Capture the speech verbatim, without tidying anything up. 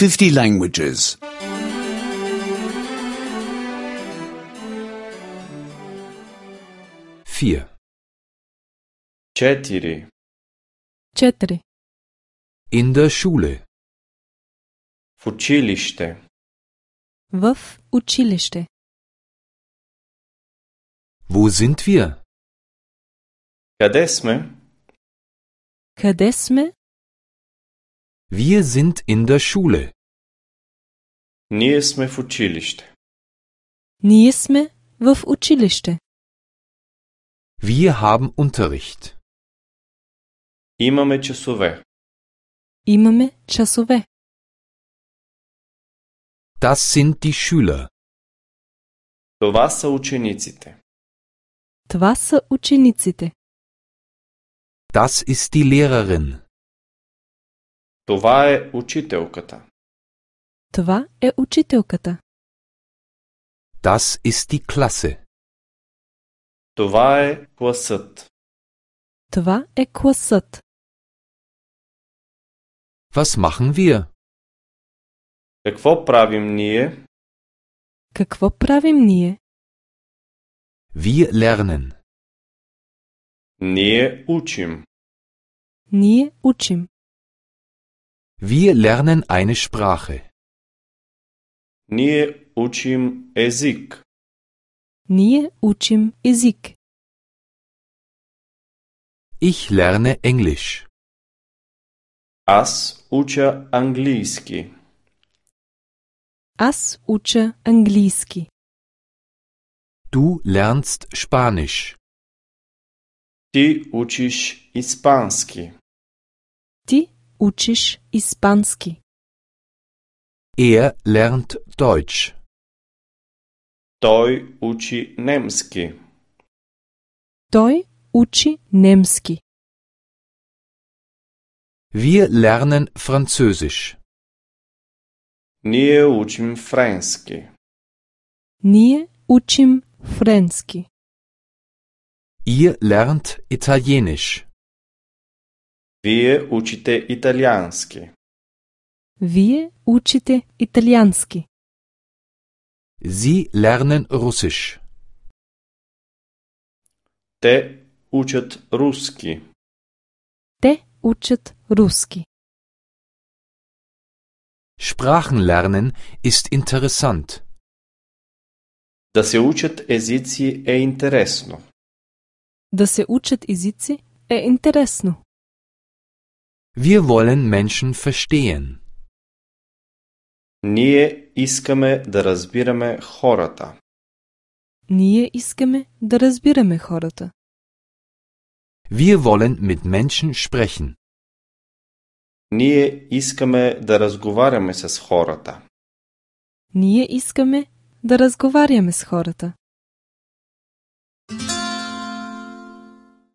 fifty languages. vier. Четири. Четири. In der Schule. В училище. В училище. Wo sind wir? Къде сме? Къде сме? Wir sind in der Schule. Ние сме в училище. Ние сме в училище. Wir haben Unterricht. Имаме часове. Имаме часове. Das sind die Schüler. Това са учениците. Това са учениците. Das ist die Lehrerin. Това е учителката. Това е учителката. Das ist die Klasse. Това е класът. Това е класът. Was machen wir? Какво правим ние? Какво правим ние? Wir lernen. Ние учим. Ние учим. Wir lernen eine Sprache. Ние учим език. Ние учим език. Ich lerne Englisch. Аз уча английски. Аз уча английски. Du lernst Spanisch. Ти учиш испански. Ти учиш испански. Er lernt Deutsch. Той учи немски. Той учи немски. Wir lernen Französisch. Ние учим френски. Ние учим френски. Ihr lernt Italienisch. Вие учите италиански. Вие учите италиански. Sie lernen Russisch. Те учат руски. Те учат руски. Sprachen lernen ist interessant. Да се учат езици е интересно. Да се учат езици е интересно. Wir wollen Menschen verstehen. Ние искаме да разбираме хората. Ние искаме да разбираме хората. Wir wollen mit Menschen sprechen. Ние искаме да разговаряме с хората. Ние искаме да разговаряме с хората.